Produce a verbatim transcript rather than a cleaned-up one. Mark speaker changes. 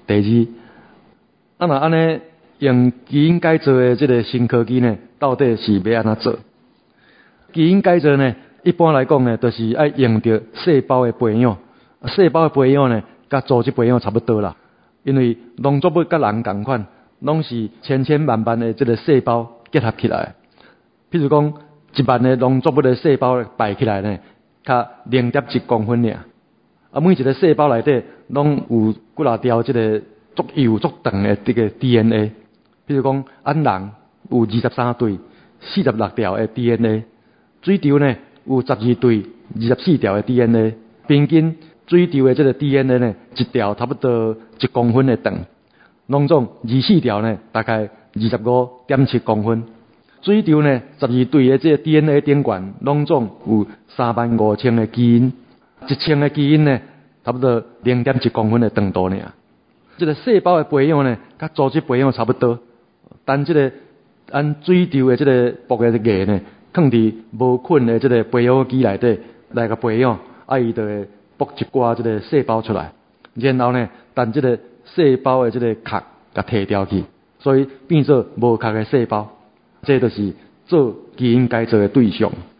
Speaker 1: 第二，啊若安尼用基因改造的这个新科技呢，到底是要安怎做？基因改造呢，一般来讲呢，就是要用到细胞的培养，细胞的培养呢，甲组织培养差不多啦。因为农作物甲人同款，拢是千千万万的这个细胞结合起来。譬如讲，一万个农作物的细胞摆起来呢，较零点一公分尔。啊，每一个细胞内底拢有几啊条这个足幼足长的这个 D N A。譬如讲，俺人有二十三对、四十六条的 D N A， 水稻呢有十二对、二十四条的 D N A。平均水稻的这个 D N A 呢，一条差不多一公分的长，农种二四条呢，大概二十五点七公分。水稻呢，十二对的这个 D N A 顶管，农种有三万五千个基因，一千个基因呢，差不多零点一公分的长度呢。这个细胞的培养呢，甲组织培养差不多，但这个按水稻的这个播的叶呢，放伫无菌的这个培养基内底来个培养，啊，伊就会播一寡这个细胞出来，然后呢，等这个细胞的这个壳甲摕掉去，所以变做无壳的细胞。这就是做基因改造的对象。